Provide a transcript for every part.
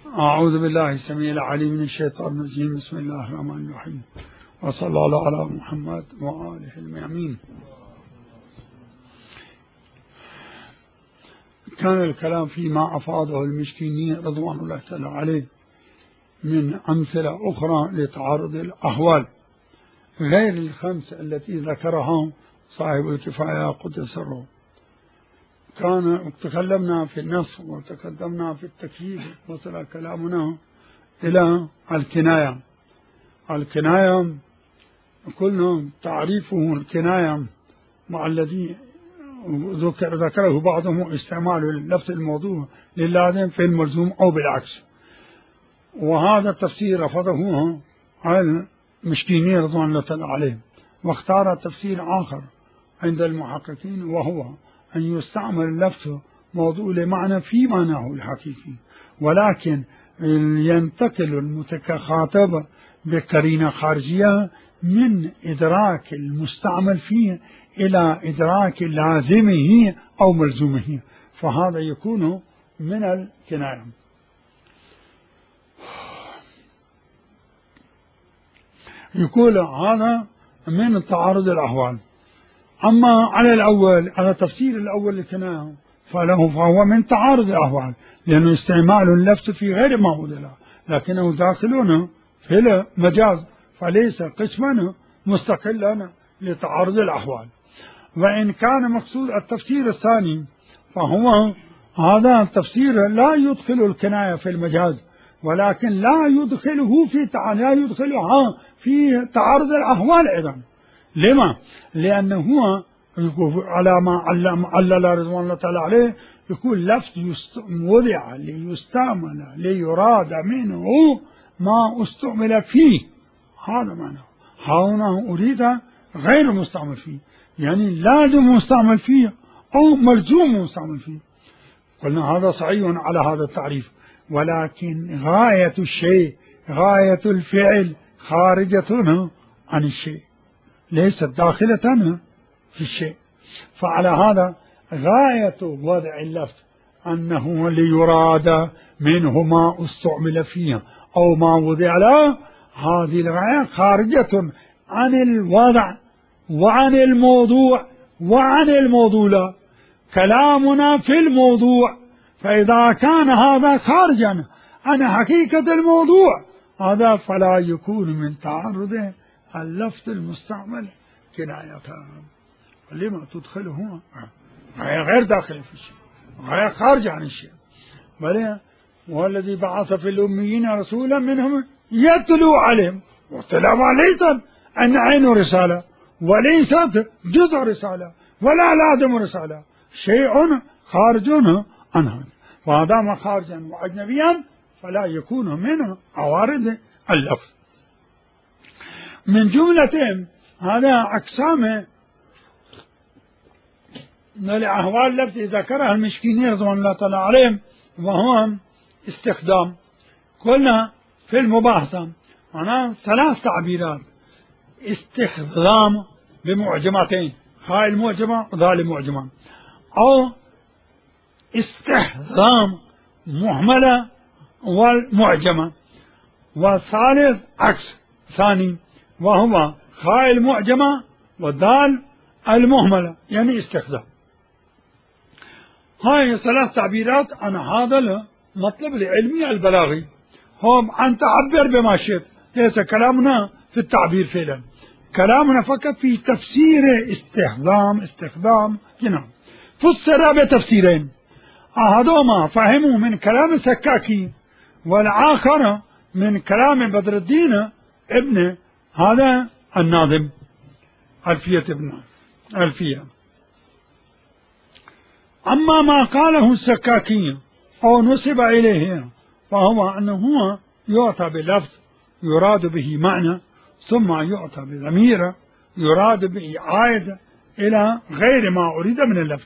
أعوذ بالله السميع العليم من الشيطان الرجيم. بسم الله الرحمن الرحيم، وصلى الله على محمد وآله الميامين. كان الكلام فيما أفاضه المشكيني رضوان الله تعالى عليه من أمثلة أخرى لتعارض الأحوال غير الخمس التي ذكرها صاحب الكفاية قدس سره. تكلمنا في النص وتقدمنا في التكييف، وصل كلامنا إلى الكناية. الكناية قلنا تعريفه الكناية مع الذي ذكره بعضهم استعمال لفظ الموضوع للازم في الملزوم أو بالعكس، وهذا التفسير رفضه على المشكيني رضوان الله تعالى عليه، واختار تفسير آخر عند المحققين، وهو أن يستعمل اللفظ موضوع لمعنى في معناه الحقيقي، ولكن ينتقل المتخاطب بقرينة خارجية من إدراك المستعمل فيه إلى إدراك لازمه أو ملزومه، فهذا يكون من الكناية. يقول هذا من تعارض الأحوال. أما على الأول، على تفسير الأول للكناية فهو من تعارض الأحوال، لأنه استعمال اللفظ في غير ما وضع له، لكنه داخلون في المجاز، فليس قسما مستقلا لتعارض الأحوال. وإن كان مقصود التفسير الثاني فهو هذا التفسير لا يدخل الكناية في المجاز، ولكن لا يدخلها في تعارض الأحوال أيضا. لما؟ لأنه هو على ما علل رضوان الله تعالى عليه، يقول لفظ وضع ليستعمل ليراد منه ما استعمل فيه، هذا معناه. هنا أريد غير مستعمل فيه، يعني لازم مستعمل فيه أو ملزوم مستعمل فيه. قلنا هذا صحيح على هذا التعريف، ولكن غاية الشيء، غاية الفعل خارجة عن الشيء، ليست داخلة في الشيء. فعلى هذا غاية وضع اللفظ أنه ليراد منه ما استعمل فيه أو ما وضع له، هذه الغاية خارجة عن الوضع وعن الموضوع وعن الموضوع له. كلامنا في الموضوع، فإذا كان هذا خارجا عن حقيقة الموضوع هذا فلا يكون من تعرض اللفظ المستعمل كناية. لما تدخله غير داخل في الشيء، غير خارج عن الشيء. بل هو الذي بعث في الأميين رسولا منهم يتلو عليهم، والتلاوة ليست أن عين رسالة وليست جزء رسالة ولا لازم رسالة، شيء خارج عنها، وهذا ما خارجا وأجنبيا فلا يكون من عوارض اللفظ. من جملة هذا أقسام من الأحوال التي ذكرها المشكيني رضوان الله تعالى عليهم، وهو استخدام. قلنا في المباحثة هنا ثلاث تعبيرات: استخدام بمعجمتين، هاي المعجمة وذا المعجمة، أو استخدام مهملة والمعجمة، والثالث عكس ثاني وهو خاء المعجمة والدال المهملة، يعني استخدام. هاي ثلاث تعبيرات عن هذا المطلب العلمي البلاغي، هم أن تعبر بما شئت، ليس كلامنا في التعبير فعلا، كلامنا فقط في تفسير استخدام هنا. فسر بتفسيرين، أحدهما فهموا من كلام السكاكي، والآخر من كلام بدر الدين ابن هذا الناظم ألفية ابن ألفية. أما ما قاله السكاكي أو نسب إليه فهو أنه يعطى بلفظ يراد به معنى، ثم يعطى بضمير يراد به عائد إلى غير ما أريد من اللفظ.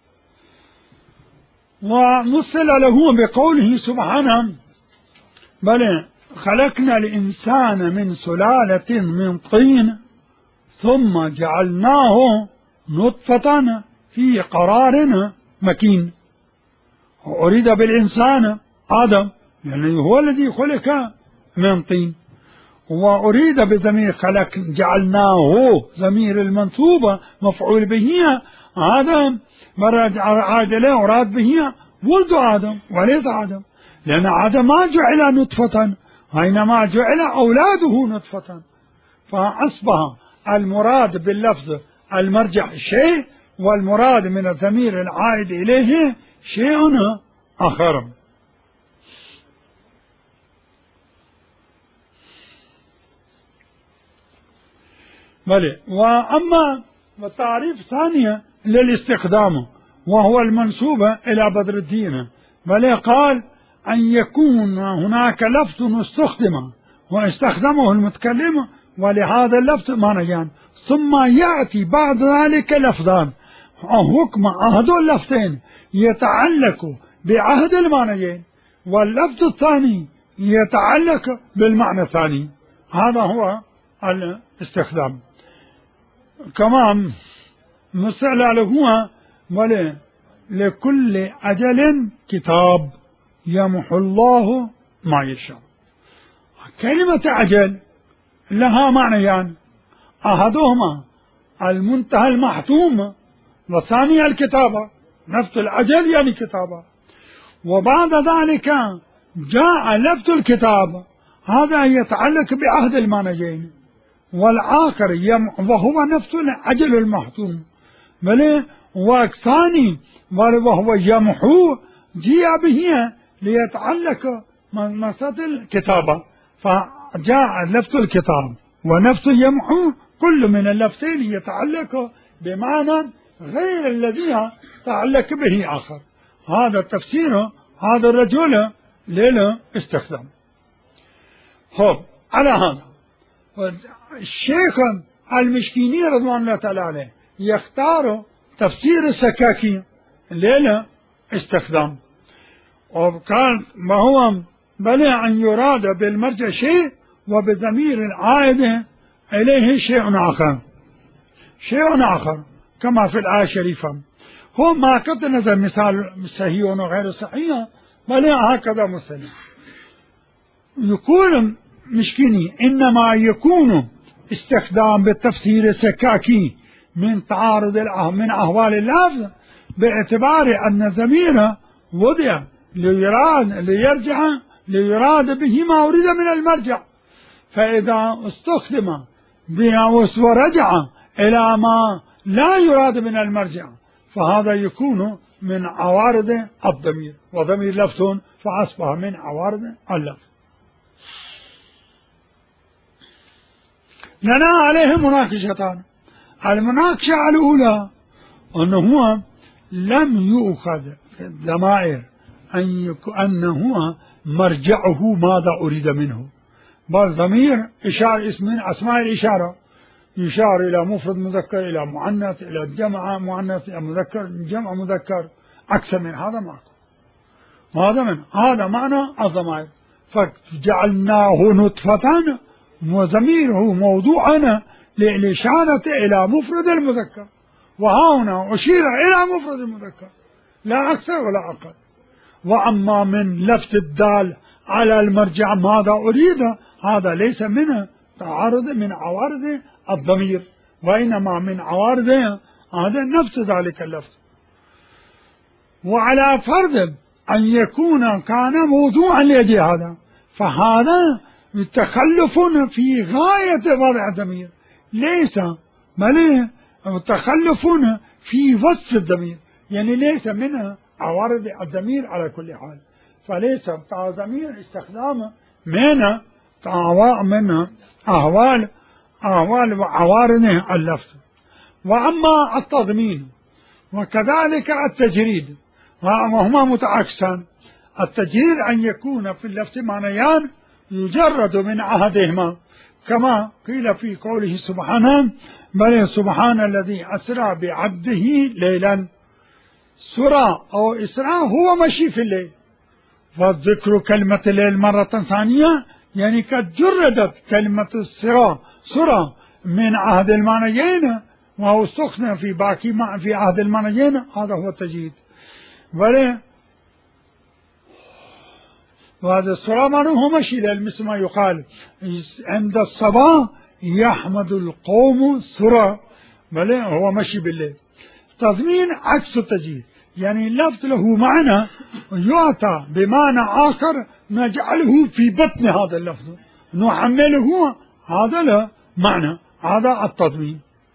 ومثل له بقوله سبحانه: بل خلقنا الإنسان من سلالة من طين ثم جعلناه نطفة في قرار مكين. أريد بالإنسان آدم يعني هو الذي خلق من طين. وأريد بضمير خلق جعلناه ضمير المنصوبة مفعول به، آدم مراد عادله أراد به ولد آدم وليس آدم، لأن آدم ما جعل نطفة، حينما جعل أولاده نطفة، فأصبح المراد باللفظ المرجع شيء، والمراد من الضمير العائد إليه شيء آخر. بلى. وأما التعريف ثانية للاستخدام وهو المنسوبة إلى بدر الدين، بل قال أن يكون هناك لفظ استخدم واستخدمه المتكلم ولهذا اللفظ معنيان، ثم يأتي بعد ذلك لفظان حكم عهد اللفظين يتعلق بعهد المعنيين، واللفظ الثاني يتعلق بالمعنى الثاني. هذا هو الاستخدام. كمان مثال هو لكل أجل كتاب يمحو الله ما يشاء. كلمة أجل لها معنيان، أحدهما المنتهى المحتوم، والثاني الكتابة، نفس الأجل يعني كتابة. وبعد ذلك جاء لفظ الكتاب، هذا يتعلق بعهد المعنيين، والآخر وهو نفس الأجل المحتوم، بل والثاني وهو يمحو جاء به ليتعلق مسألة الكتابة، فجاء لفظ الكتاب ونفس يمحو كل من اللفظين يتعلق بمعنى غير الذي تعلق به آخر. هذا التفسير هذا الرجل للاستخدام. على هذا الشيخ المشكيني رضوان الله تعالى عليه يختار تفسير السكاكي للاستخدام، وكان ما هو بل أن يراد بالمرجع شيء وبضمير العائد إليه شيء آخر كما في الآية الشريفة. هو ما قد نظر مثال صحيح وغير صحيح، بل هكذا مثل يقول مشكيني إنما يكون استخدام بالتفسير السكاكي من تعارض من أهوال اللفظ باعتبار أن الضمير وضع ليراد به ما أريد من المرجع، فإذا استخدم بها ورجع إلى ما لا يراد من المرجع فهذا يكون من عوارض الضمير، وضمير لفظ فأصبح من عوارض اللفظ. لنا عليه مناقشتان. المناقشة الأولى أنه لم يؤخذ في الضمائر أنه مرجعه ماذا أريد منه، بل ضمير إشارة اسم من أسماء الإشارة يشار إلى مفرد مذكر إلى مؤنث إلى جمع مؤنث إلى مذكر جمع مذكر، أكثر من هذا معكم. هذا معنى الضمائر. فجعلناه نطفة وضميره موضوعنا للإشارة إلى مفرد المذكر، وهنا أشير إلى مفرد المذكر لا أكثر ولا أقل. وأما من لفظ الدال على المرجع ماذا أريد، هذا ليس من تعارض من عوارض الضمير، وإنما من عوارض هذا نفس ذلك اللفظ. وعلى فرض أن يكون كان موضوعا لدي هذا، فهذا تخلف في غاية وضع الضمير، ليس بل تخلف في وصف الضمير، يعني ليس من عوارض الضمير على كل حال، فليس بتاع ضمير استخدام من أهوال وعوارض اللفظ. وأما التضمين وكذلك التجريد وهما متعاكسان. التجريد أن يكون في اللفظ معنيان يجرد من أحدهما، كما قيل في قوله سبحانه بل سبحان الذي أسرى بعبده ليلا. سرى أو إسراء هو مشي في الليل، فذكر كلمة الليل مرة ثانية يعني قد جردت كلمة سرى من عهد المعنيين وهو استخدم في باقي في عهد المعنيين. هذا هو التجريد. وهذا السرى هو مشي، مثل ما يقال عند الصباح يحمد القوم سرى، بل هو مشي بالليل. تضمين عكس التجهيز، يعني اللفظ له معنى يعطى بمعنى آخر نجعله في بطن هذا اللفظ، نحمله هذا له معنى، هذا التضمين.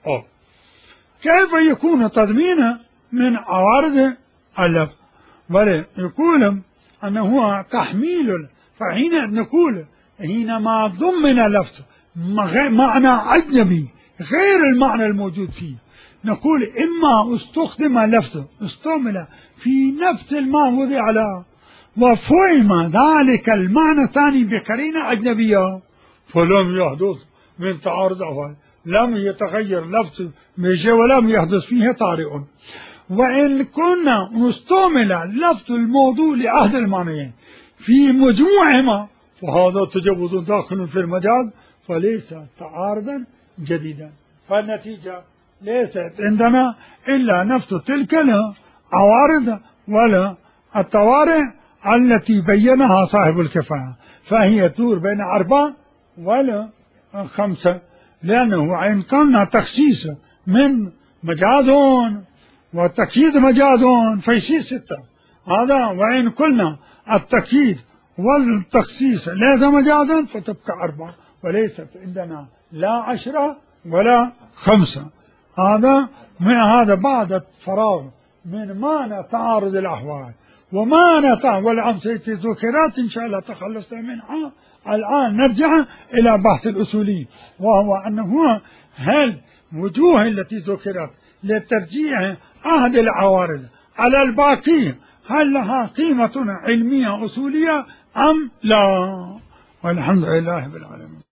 كيف يكون تضمينه من عوارض اللفظ؟ بل يقول أنه هو تحميل، فحين نقول حينما ضمن لفظ معنى أجنبي غير المعنى الموجود فيه، نقول إما استخدم لفظ استعمل في نفس المعنى وضع له وفهم ذلك المعنى الثاني بقرينة أجنبية فلم يحدث من تعارض أول، لم يتغير لفظ ميجي ولم يحدث فيه طارئ. وإن كنا نستعمل لفظ الموضوع لأحد المعنيين في مجموعهما فهذا تجوز داخل في المجاز فليس تعارضا جديدا. فالنتيجة ليست عندنا إلا نفس تلك العوارض ولا الطوارئ التي بينها صاحب الكفاية، فهي تدور بين 4 ولا 5، لأنه إن كان تخصيص من مجاز والتأكيد مجاز فيصير 6 هذا، وإن قلنا التأكيد والتخصيص ليس مجازا فتبقى 4 وليست عندنا لا 10 ولا 5. هذا بعد الفراغ من معنى تعارض الأحوال ومعنى والأمثلة ذكرت إن شاء الله تخلصنا منها. الآن نرجع إلى بحث الأصولي، وهو أنه هل وجوه التي ذكرت لترجيح أحد العوارض على الباقي هل لها قيمة علمية أصولية أم لا؟ والحمد لله رب العالمين.